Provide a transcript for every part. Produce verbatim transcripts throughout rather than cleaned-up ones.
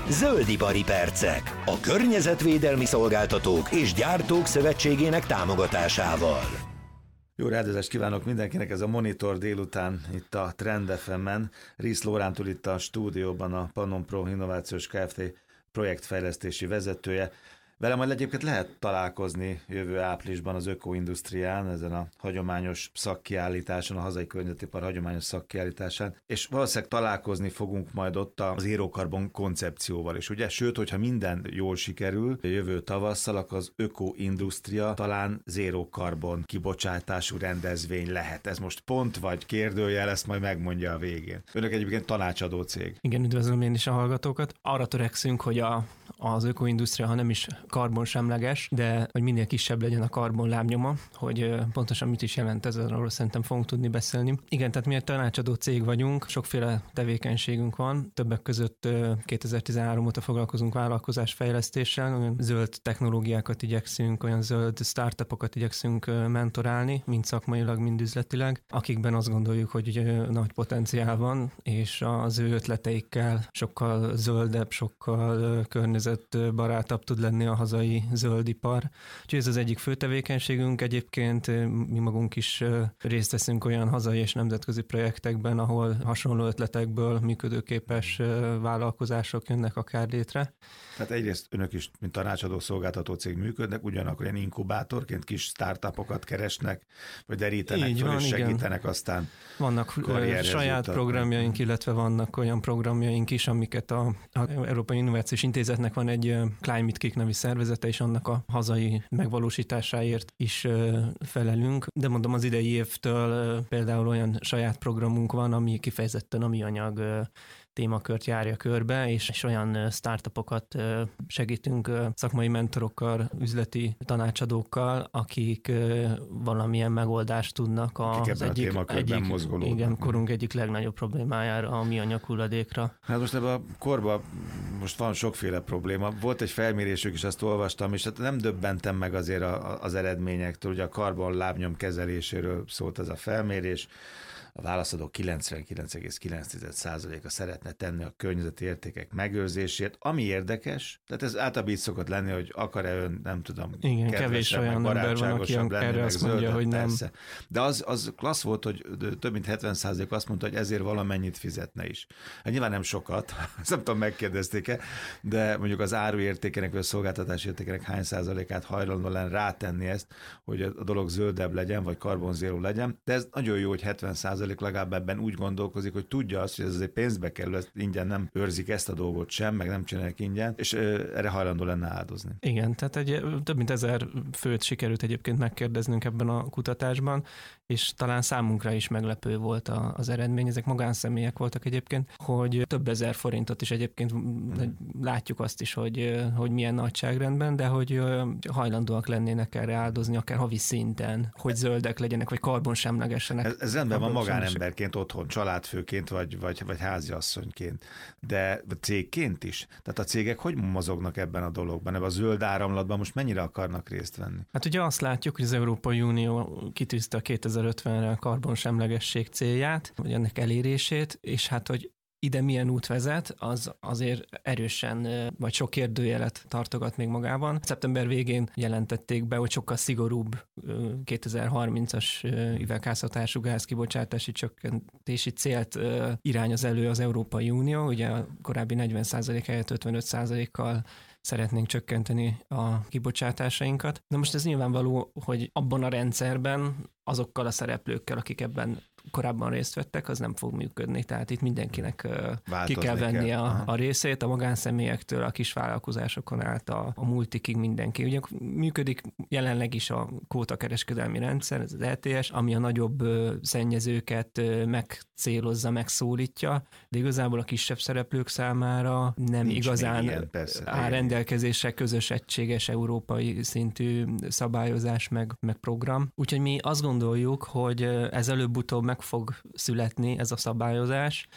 Zöldipari percek. A Környezetvédelmi Szolgáltatók és Gyártók Szövetségének támogatásával. Jó rádiózást kívánok mindenkinek, ez a Monitor délután itt a Trend ef emen. Risz Lórántól itt a stúdióban a Pannon Pro Innovációs Kft. Projektfejlesztési vezetője. Vele majd egyébként lehet találkozni jövő áprilisban az Öko-Industrián, ezen a hagyományos szakkiállításon, a hazai környezetipar hagyományos szakkiállításán, és valószínűleg találkozni fogunk majd ott az Zero Carbon koncepcióval is, ugye? Sőt, hogyha minden jól sikerül, jövő tavasszal, akkor az Öko-Industria talán Zero Carbon kibocsátású rendezvény lehet. Ez most pont vagy kérdőjel, ezt majd megmondja a végén. Önök egyébként tanácsadó cég. Igen, üdvözlöm én is a hallgatókat. Arra törekszünk, hogy a, az Öko-Industria, ha nem is karbonsemleges, de hogy minél kisebb legyen a karbonlábnyoma, hogy pontosan mit is jelent ez, arról szerintem fogunk tudni beszélni. Igen, tehát mi egy tanácsadó cég vagyunk, sokféle tevékenységünk van, többek között kétezer-tizenhárom óta foglalkozunk vállalkozásfejlesztéssel, olyan zöld technológiákat igyekszünk, olyan zöld startupokat igyekszünk mentorálni, mind szakmailag, mind üzletileg, akikben azt gondoljuk, hogy nagy potenciál van, és az ő ötleteikkel sokkal zöldebb, sokkal környezetbarátabb tud lenni a hazai zöldipar. Úgyhogy ez az egyik fő tevékenységünk. Egyébként mi magunk is részt veszünk olyan hazai és nemzetközi projektekben, ahol hasonló ötletekből működőképes vállalkozások jönnek akár létre. Tehát egyrészt önök is, mint tanácsadó szolgáltató cég működnek, ugyanakkor ilyen inkubátorként kis startupokat keresnek, vagy derítenek Így fel, van, és segítenek igen. aztán vannak saját jutatni. programjaink, illetve vannak olyan programjaink is, amiket a, a Európai Innovációs Intézetnek van egy Climate Kick nevű szervezete, és annak a hazai megvalósításáért is felelünk. De mondom, az idei évtől például olyan saját programunk van, ami kifejezetten a műanyag témakört járja körbe, és, és olyan startupokat segítünk szakmai mentorokkal, üzleti tanácsadókkal, akik valamilyen megoldást tudnak az egyik, egyik igen, korunk egyik legnagyobb problémájára, a műanyag hulladékra. Hát most ebben a korban most van sokféle probléma. Volt egy felmérésük is, azt olvastam, és hát nem döbbentem meg azért a, az eredményektől, ugye a karbon lábnyom kezeléséről szólt ez a felmérés. A válaszadók kilencvenkilenc egész kilenc százaléka szeretne tenni a környezeti értékek megőrzését, ami érdekes, tehát ez általában így szokott lenni, hogy akar-e ön, nem tudom, igen, kevés olyan ember van, aki erre azt mondja, hogy nem. Persze. De az, az klassz volt, hogy több mint hetven százalék azt mondta, hogy ezért valamennyit fizetne is. Hát nyilván nem sokat, ezt nem tudom, megkérdezték-e, de mondjuk az áruértékének vagy a szolgáltatás értékének hány százalékát hajlandó lenne rátenni ezt, hogy a dolog zöldebb legyen, vagy karbonzéró legyen, de ez nagyon jó, hogy hetven százalék legalább ebben úgy gondolkozik, hogy tudja azt, hogy ez azért pénzbe kerül, ezt ingyen nem őrzik ezt a dolgot sem, meg nem csinálják ingyen, és ö, erre hajlandó lenne áldozni. Igen, tehát egy, több mint ezer főt sikerült egyébként megkérdeznünk ebben a kutatásban, és talán számunkra is meglepő volt a, az eredmény. Ezek magánszemélyek voltak egyébként, hogy több ezer forintot is egyébként hmm. látjuk azt is, hogy, hogy milyen nagyságrendben, de hogy hajlandóak lennének erre áldozni, akár havi szinten, hogy zöldek legyenek, vagy karbonsemlegesenek. Ez, ez rendben van magánemberként otthon, családfőként, vagy, vagy, vagy háziasszonyként, de cégként is. Tehát a cégek hogy mozognak ebben a dologban, ebben a zöld áramlatban most mennyire akarnak részt venni? Hát ugye azt látjuk, hogy az Európai Unió kitűzte a kétezer-ötvenre a karbonsemlegesség célját, vagy ennek elérését, és hát, hogy ide milyen út vezet, az azért erősen, vagy sok kérdőjelet tartogat még magában. Szeptember végén jelentették be, hogy sokkal szigorúbb kétezer-harmincas üvegházhatású gázkibocsátási csökkentési célt irányoz elő az Európai Unió. Ugye a korábbi negyven százalék helyett ötvenöt százalékkal szeretnénk csökkenteni a kibocsátásainkat. De most ez nyilvánvaló, hogy abban a rendszerben azokkal a szereplőkkel, akik ebben korábban részt vettek, az nem fog működni. Tehát itt mindenkinek Változni ki kell venni kell. A, a részét, a magánszemélyektől, a kisvállalkozásokon át, a, a multikig mindenki. Ugye működik jelenleg is a kvótakereskedelmi rendszer, ez az é té es, ami a nagyobb szennyezőket megcélozza, megszólítja, de igazából a kisebb szereplők számára nem Nincs igazán ilyen, persze, áll rendelkezésre közös, egységes, európai szintű szabályozás, meg, meg program. Úgyhogy mi azt gondoljuk, hogy ez előbb-utóbb meg fog születni ez a szabályozás,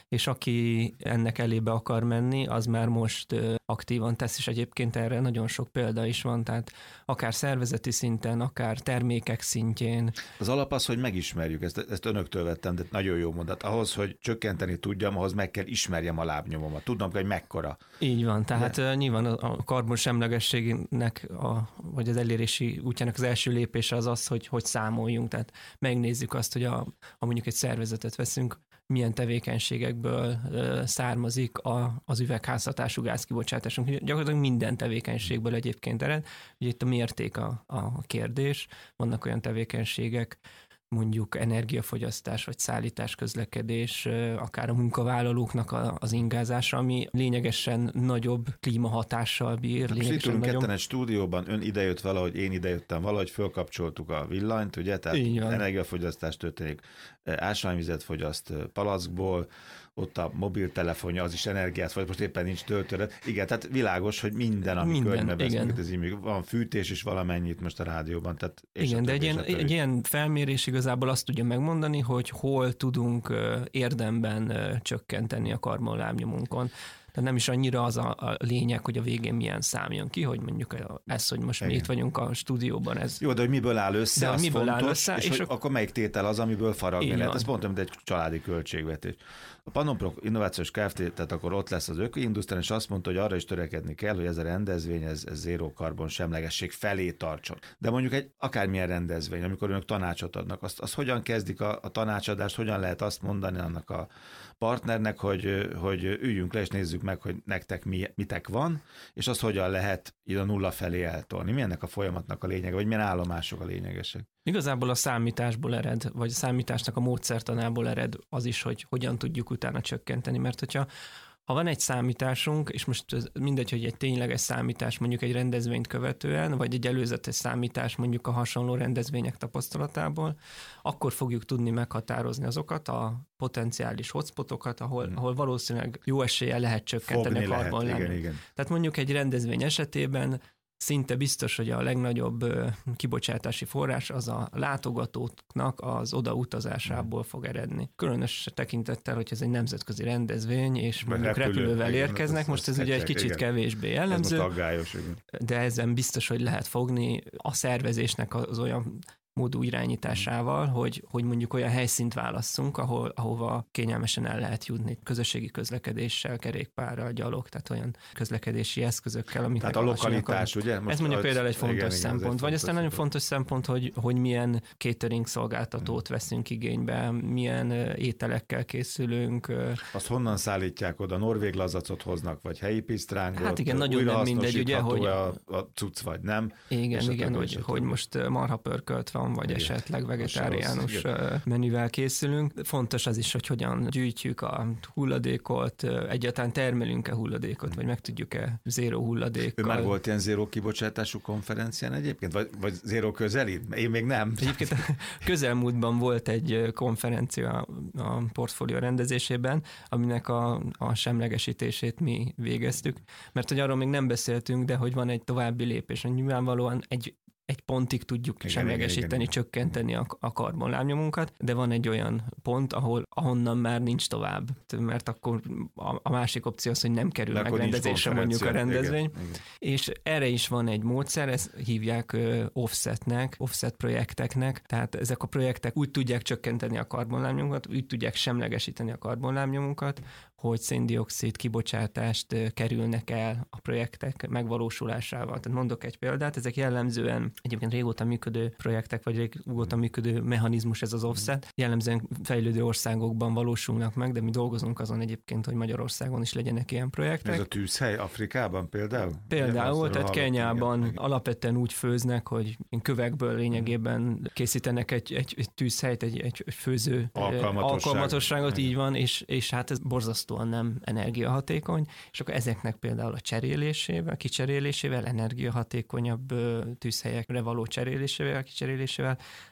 és aki ennek elébe akar menni, az már most aktívan tesz, és egyébként erre nagyon sok példa is van, tehát akár szervezeti szinten, akár termékek szintjén. Az alap az, hogy megismerjük, ezt, ezt önöktől vettem, de nagyon jó mondat. Ahhoz, hogy csökkenteni tudjam, ahhoz meg kell ismerjem a lábnyomomat. Tudnom, hogy mekkora. Így van, tehát de... nyilván a karbonsemlegességnek, a, vagy az elérési útjának az első lépése az az, hogy, hogy számoljunk, tehát megnézzük azt, hogy a, ha mondjuk egy szervezetet veszünk, milyen tevékenységekből ö, származik a, az üvegházhatású gázkibocsátásunk. Gyakorlatilag minden tevékenységből egyébként ered. Ugye itt a mérték a, a kérdés. Vannak olyan tevékenységek, mondjuk energiafogyasztás, vagy szállítás, közlekedés, akár a munkavállalóknak az ingázása, ami lényegesen nagyobb klímahatással bír. Most itt ülünk ketten egy stúdióban, ön idejött valahogy, én idejöttem valahogy, fölkapcsoltuk a villanyt, ugye, tehát energiafogyasztás történik, ásványvizet fogyaszt palackból, ott a mobiltelefonja, az is energiát vagy, most éppen nincs töltőre. Igen, tehát világos, hogy minden, ami környbe beszélgetünk, van fűtés is valamennyit most a rádióban. Tehát igen, de egy ilyen, egy ilyen felmérés igazából azt tudja megmondani, hogy hol tudunk érdemben csökkenteni a karbonlábnyomunkon. Tehát nem is annyira az a, a lényeg, hogy a végén milyen szám jön ki, hogy mondjuk ez, hogy most mi itt vagyunk a stúdióban. Ez... Jó, de hogy miből áll össze, de az miből fontos, áll össze, és, és hogy a... akkor melyik tétel az, amiből faragni lehet. Ez pont, mint egy családi költségvetés. A Pannon Pro Innovációs Kft., tehát akkor ott lesz az Ökoindusztrián, és azt mondta, hogy arra is törekedni kell, hogy ez a rendezvény, ez, ez zéró karbon semlegesség felé tartson. De mondjuk egy akármilyen rendezvény, amikor önök tanácsot adnak, azt, azt hogyan kezdik a, a tanácsadást, hogyan lehet azt mondani annak a partnernek, hogy, hogy üljünk le és nézzük meg, hogy nektek mi, mitek van, és azt hogyan lehet így a nulla felé eltolni. Mi ennek a folyamatnak a lényege, vagy milyen állomások a lényegesek? Igazából a számításból ered, vagy a számításnak a módszertanából ered az is, hogy hogyan tudjuk utána csökkenteni, mert hogyha ha van egy számításunk, és most mindegy, hogy egy tényleges számítás mondjuk egy rendezvényt követően, vagy egy előzetes számítás mondjuk a hasonló rendezvények tapasztalatából, akkor fogjuk tudni meghatározni azokat a potenciális hotspotokat, ahol, hmm. ahol valószínűleg jó eséllyel lehet csökkenteni Fogni a karbonlábnyomot. Tehát mondjuk egy rendezvény esetében szinte biztos, hogy a legnagyobb kibocsátási forrás az a látogatóknak az odautazásából fog eredni. Különös tekintettel, hogy ez egy nemzetközi rendezvény, és Mert mondjuk repülő, repülővel igen, érkeznek, ez, most ez, ez ugye egy kicsit igen. kevésbé jellemző, aggályos, de ezen biztos, hogy lehet fogni a szervezésnek az olyan módú irányításával, hogy, hogy mondjuk olyan helyszínt válasszunk, ahol, ahova kényelmesen el lehet jutni közösségi közlekedéssel, kerékpárral, gyalog, tehát olyan közlekedési eszközökkel, amik Tehát a lokalitás, a... ugye? Most ez mondjuk például egy fontos igen, szempont. Igen, vagy aztán nagyon fontos szempont, hogy, hogy milyen catering szolgáltatót veszünk igénybe, milyen ételekkel készülünk. Azt honnan szállítják oda? Norvég lazacot hoznak, vagy helyi pisztrángot? Hát igen, nagyon nem mindegy, ugye, hogy a, a cucc vagy nem. Igen, igen, hogy, hogy most marhapörkölt van, vagy igen. esetleg vegetáriánus menüvel készülünk. Fontos az is, hogy hogyan gyűjtjük a hulladékot, egyáltalán termelünk-e hulladékot, vagy meg tudjuk-e zéró hulladékkal. Ő már volt ilyen zéró kibocsátású konferencián egyébként? Vagy, vagy zéró közeli? Én még nem. Egyébként közelmúltban volt egy konferencia a portfólió rendezésében, aminek a, a semlegesítését mi végeztük, mert hogy arról még nem beszéltünk, de hogy van egy további lépés. Nyilvánvalóan egy egy pontig tudjuk igen, semlegesíteni, igen, igen. csökkenteni a, a karbonlábnyomunkat, de van egy olyan pont, ahol ahonnan már nincs tovább, mert akkor a, a másik opció az, hogy nem kerül de megrendezésre mondjuk a rendezvény, igen, igen. És erre is van egy módszer, ezt hívják uh, offsetnek, offset projekteknek, tehát ezek a projektek úgy tudják csökkenteni a karbonlábnyomunkat, úgy tudják semlegesíteni a karbonlábnyomunkat, hogy széndioxid kibocsátást kerülnek el a projektek megvalósulásával. Tehát mondok egy példát, ezek jellemzően egyébként régóta működő projektek, vagy régóta működő mechanizmus ez az offset. Jellemzően fejlődő országokban valósulnak meg, de mi dolgozunk azon egyébként, hogy Magyarországon is legyenek ilyen projektek. Ez a tűzhely Afrikában például? Például, tehát Kenyában igen, alapvetően úgy főznek, hogy kövekből lényegében készítenek egy, egy, egy tűzhelyt, egy, egy főző Alkalmatosság. alkalmatosságot, így van, és, és hát ez borzasztóan nem energiahatékony, és akkor ezeknek például a cserélésével, kicserélésével, energiahatékonyabb tűzhelyekre való cserélésével, kicserélésével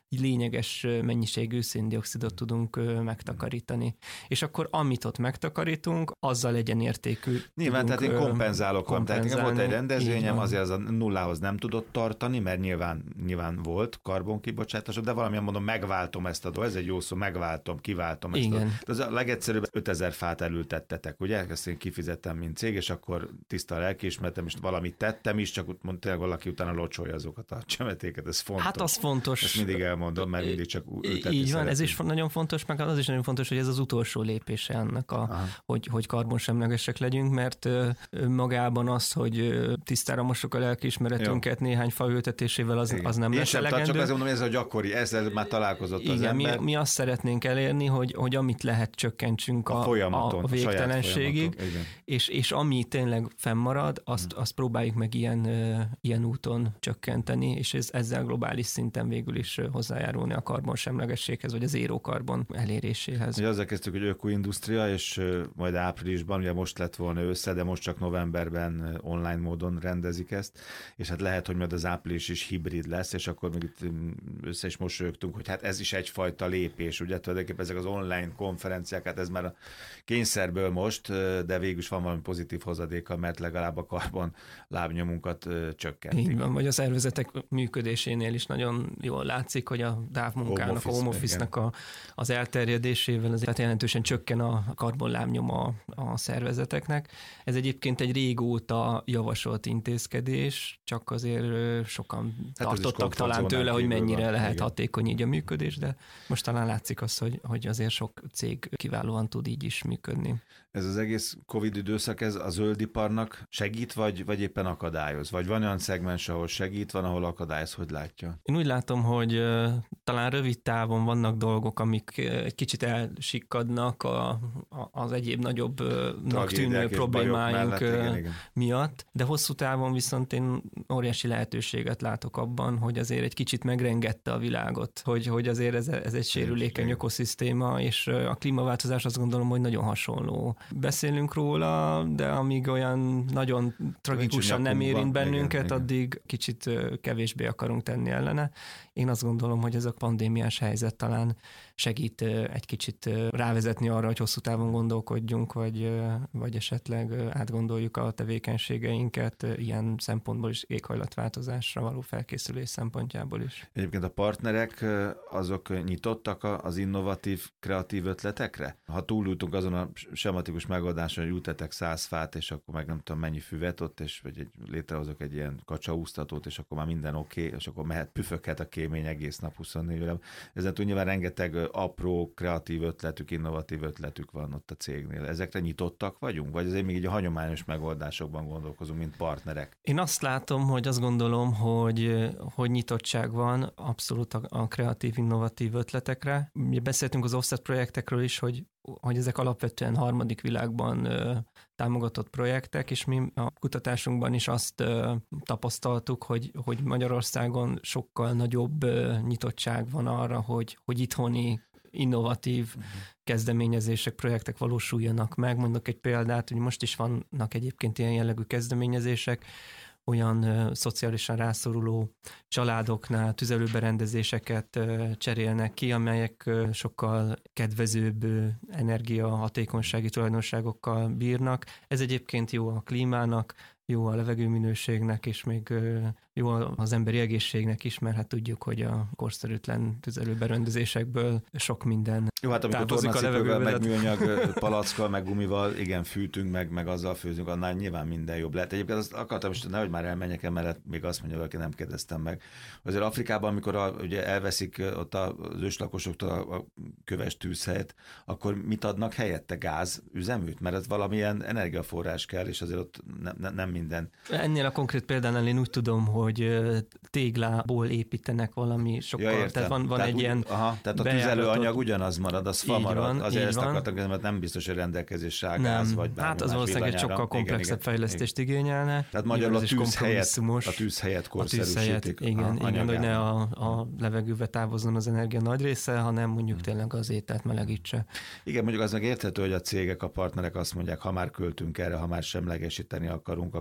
lényeges mennyiségű széndioxidot tudunk megtakarítani. És akkor amit ott megtakarítunk, azzal egyenértékű. Nyilván, tehát én kompenzálok. Tehát volt egy rendezvényem, azért az a nullához nem tudott tartani, mert nyilván, nyilván volt karbonkibocsátás, de valamilyen mondom, megváltom ezt a dolgot, ez egy jó szó, megváltom, kiváltom ezt. Igen. A, ez a legegyszerűbb, ötezer fát elültettetek, ugye? Ezt én kifizettem, mint cég, és akkor tiszta lelkiismeretem, és valamit tettem is, csak tényleg valaki utána locsolja azokat a csemetéket, ez fontos. Hát az fontos. Ezt mindig elmondom, mert mindig csak ültetni Így van, szeretném. ez is nagyon fontos, meg az is nagyon fontos, hogy ez az utolsó lépése ennek, a, hogy, hogy karbonsemlegesek legyünk, mert magában az, hogy tisztára mossuk a lelkiismeretünket jó. néhány fa ültetésével, az, az nem lesz elegendő. Csak azt mondom, hogy ez a gyakori, ezzel már találkozott igen, az ember. Mi, mi azt szeretnénk elérni, hogy, hogy amit lehet csökkentsünk a, a, a, a végtelenségig, és, és ami tényleg fennmarad, azt, azt próbáljuk meg ilyen, ilyen úton csökkenteni, és ez, ezzel globális szinten végül is hozzájárulni a karbonsemlegességhez, vagy az zéró karbon eléréséhez. Ugye azzal kezdtük, hogy ökoindustria, és majd áprilisban, ugye most lett volna össze, de most csak novemberben online módon rendezik ezt, és hát lehet, hogy majd az április is hibrid lesz, és akkor még itt össze is mosolyogtunk, hogy hát ez is egyfajta lépés, ugye tulajdonképpen ezek az online konferenciák, hát ez már a kényszerből most, de végül is van valami pozitív hozadéka, mert legalább a karbon lábnyomunkat csökkentik. Így van, vagy a szervezetek működésénél is nagyon jól látszik, hogy a távmunkának, home a home office-nak a, az elterjedésével azért jelentősen csökken a karbonlábnyom a, a szervezeteknek. Ez egyébként egy régóta javasolt intézkedés, csak azért sokan hát tartottak talán tőle, hogy mennyire van, lehet igen. hatékony így a működés, de most talán látszik az, hogy, hogy azért sok cég kiválóan tud így is működni. Ez az egész Covid időszak, ez a zöldiparnak segít, vagy, vagy éppen akadályoz? Vagy van olyan szegmens, ahol segít, van, ahol akadályoz, hogy látja? Én úgy látom, hogy uh, talán rövid távon vannak dolgok, amik uh, egy kicsit elsikkadnak a, a, az egyéb nagyobbnak tűnő problémáink mellett, igen, miatt, de hosszú távon viszont én óriási lehetőséget látok abban, hogy azért egy kicsit megrengette a világot, hogy, hogy azért ez, ez egy sérülékeny ökoszisztéma, és a klímaváltozás azt gondolom, hogy nagyon hasonló. Beszélünk róla, de amíg olyan nagyon tragikusan nem érint bennünket, igen, addig igen. kicsit kevésbé akarunk tenni ellene. Én azt gondolom, hogy ez a pandémiás helyzet talán segít egy kicsit rávezetni arra, hogy hosszú távon gondolkodjunk, vagy, vagy esetleg átgondoljuk a tevékenységeinket ilyen szempontból is, éghajlatváltozásra való felkészülés szempontjából is. Egyébként a partnerek azok nyitottak az innovatív, kreatív ötletekre? Ha túlültünk azon a sematikus megoldáson, hogy ültetek száz fát, és akkor meg nem tudom mennyi füvet ott, és vagy egy, létrehozok egy ilyen kacsaúztatót, és akkor már minden oké, okay, és akkor mehet, püföghet a kémény egész nap huszonnégy órában. Ezen túl nyilván rengeteg apró, kreatív ötletük, innovatív ötletük van ott a cégnél. Ezekre nyitottak vagyunk? Vagy azért még így a hagyományos megoldásokban gondolkozunk, mint partnerek? Én azt látom, hogy azt gondolom, hogy, hogy nyitottság van abszolút a, a kreatív, innovatív ötletekre. Mi beszéltünk az offset projektekről is, hogy hogy ezek alapvetően harmadik világban ö, támogatott projektek, és mi a kutatásunkban is azt ö, tapasztaltuk, hogy, hogy Magyarországon sokkal nagyobb ö, nyitottság van arra, hogy, hogy itthoni innovatív uh-huh. kezdeményezések, projektek valósuljanak meg. Mondok egy példát, hogy most is vannak egyébként ilyen jellegű kezdeményezések, olyan ö, szociálisan rászoruló családoknál tüzelőberendezéseket ö, cserélnek ki, amelyek ö, sokkal kedvezőbb ö, energiahatékonysági tulajdonságokkal bírnak. Ez egyébként jó a klímának, jó a levegőminőségnek, és még ö, jó az emberi egészségnek is, mert hát tudjuk, hogy a korszerűtlen tüzelőberendezésekből sok minden jó, hát amikor tornacipővel, meg műanyag palackkal, meg gumival, igen, fűtünk, meg, meg azzal főzünk, annál nyilván minden jobb lehet. Egyébként azt akartam, és nehogy már elmenjek emellett, még azt mondja, valaki nem kérdeztem meg. Azért Afrikában, amikor a, ugye elveszik ott az őslakosoktól a, a köves tűzhelyet, akkor mit adnak helyette? Gáz üzeműt? Mert ez valamilyen energiaforrás kell, és azért ott ne, ne, nem minden. Ennél a konkrét példánál én úgy tudom, hogy téglából építenek valami sokkal, ja, tehát van, van tehát egy úgy, ilyen aha, tehát a tüzelőanyag ugyanaz marad, az fa marad. Van, azért ezt van. akartam, mert nem biztos, hogy rendelkezésre áll gáz, vagy bármi hát az valószínűleg egy sokkal komplexebb igen, fejlesztést igen. igényelne. Tehát magyarul a tűz helyett, a tűz helyett korszerűsítik. Igen, igen, hogy ne a, a levegőbe távozzon az energia nagy része, hanem mondjuk tényleg az ételt melegítse. Igen, mondjuk az meg érthető, hogy a cégek, a partnerek azt mondják, ha már költünk erre, ha már semlegesíteni akarunk,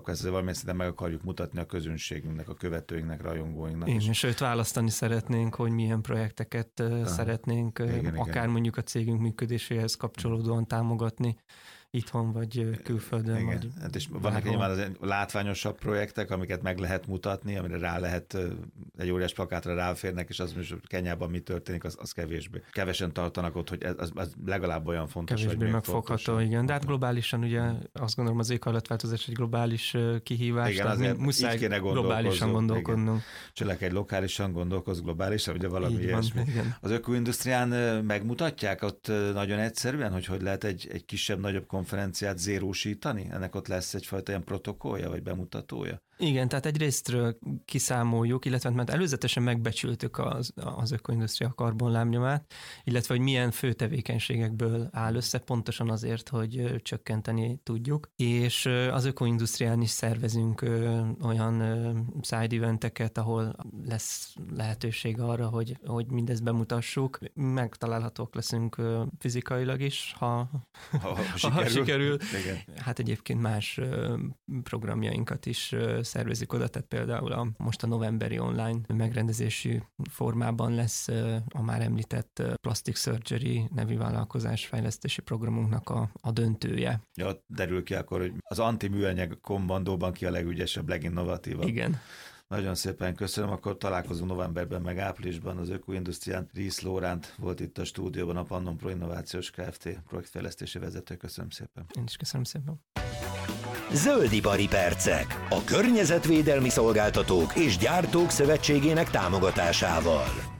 akkor ezzel valamilyen szinten meg akarjuk mutatni a közönségünknek, a követőinknek, rajongóinknak. Igen, és sőt választani szeretnénk, hogy milyen projekteket Aha. szeretnénk, igen, akár igen. mondjuk a cégünk működéséhez kapcsolódóan támogatni, itthon vagy külföldön. Igen. Vagy hát és vannak nyilván az látványosabb projektek, amiket meg lehet mutatni, amire rá lehet, egy óriás plakátra ráférnek, és az most Kenyában mi történik, az, az kevésbé. Kevesen tartanak ott, hogy ez, az, az legalább olyan fontos, kevésbé hogy megfogható, igen. De hát globálisan ugye azt gondolom az éghajlatváltozás egy globális kihívás, igen, tehát azért muszáj kéne globálisan gondolkodnunk. Cselekedj lokálisan, gondolkozz globálisan, ugye valami ilyesmi. Az ökoindusztrián megmutatják ott nagyon egyszerűen, hogy hogy lehet egy, egy kisebb, nagyobb konferenciát zérósítani? Ennek ott lesz egyfajta ilyen protokollja, vagy bemutatója? Igen, tehát egyrésztről kiszámoljuk, illetve mert előzetesen megbecsültük az, az ökoindusztria karbonlábnyomát, illetve hogy milyen fő tevékenységekből áll össze, pontosan azért, hogy csökkenteni tudjuk. És az ökoindusztrián is szervezünk olyan side eventeket, ahol lesz lehetőség arra, hogy, hogy mindezt bemutassuk. Megtalálhatók leszünk fizikailag is, ha, ha, ha sikerül. Ha sikerül. Hát egyébként más programjainkat is szervezik oda, tehát például a, most a novemberi online megrendezési formában lesz a már említett Plastic Surgery nevű vállalkozás fejlesztési programunknak a, a döntője. Ja, derül ki akkor, hogy az antiműanyag kombandóban ki a legügyesebb, leginnovatívabb. Igen. Nagyon szépen köszönöm, akkor találkozunk novemberben, meg áprilisban az ökoindusztrián. Rész Lóránt volt itt a stúdióban, a Pannon Pro Innovációs Kft. Projektfejlesztési vezető. Köszönöm szépen. Én is köszönöm szépen. Zöldipari percek. A környezetvédelmi szolgáltatók és gyártók szövetségének támogatásával.